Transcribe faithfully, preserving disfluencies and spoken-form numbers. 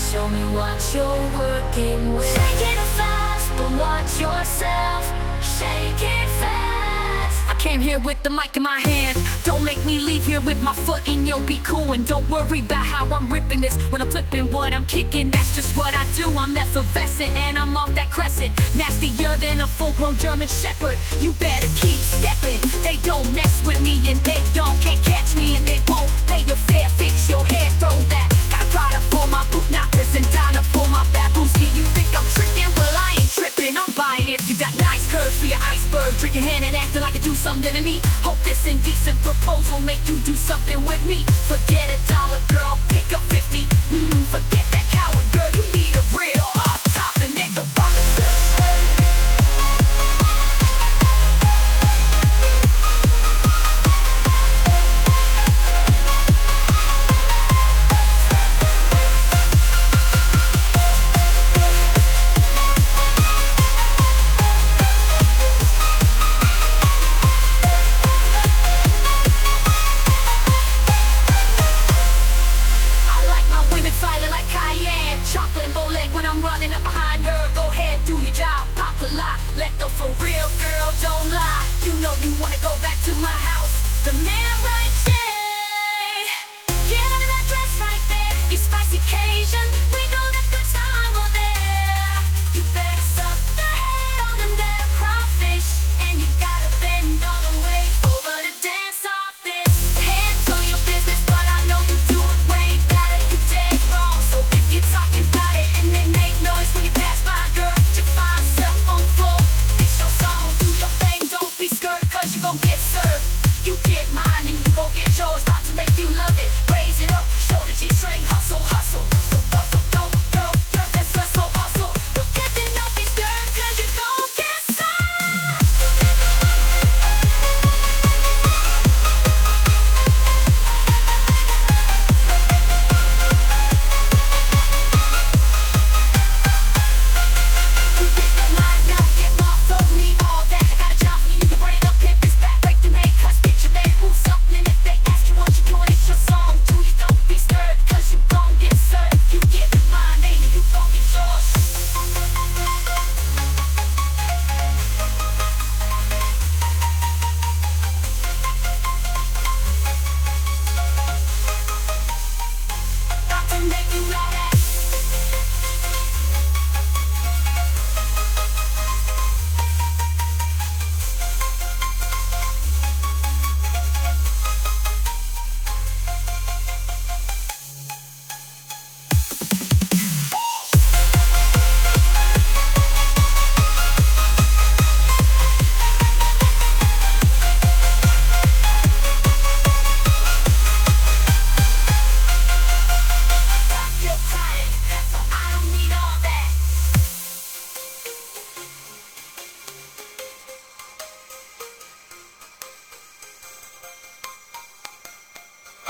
Show me what you're working with. Shake it fast, but watch yourself. Shake it fast. I came here with the mic in my hand. Don't make me leave here with my foot in your be cool. And don't worry about how I'm ripping this. When I'm flipping what I'm kicking, that's just what I do. I'm effervescent and I'm off that crescent. Nastier than a full-grown German shepherd. You better keep stepping. They don't mess with me and they don't can't catch me. And they won't pay your fare. Fix your hair, throw that. Got Prada for my boot knockers and Donna for my baboons. Do you think I'm tricking? Well, I ain't tripping, I'm buying it. You got nice curves for your iceberg. Drink your hand and acting like you do something to me. Hope this indecent proposal make you do something with me. Forget a dollar, girl.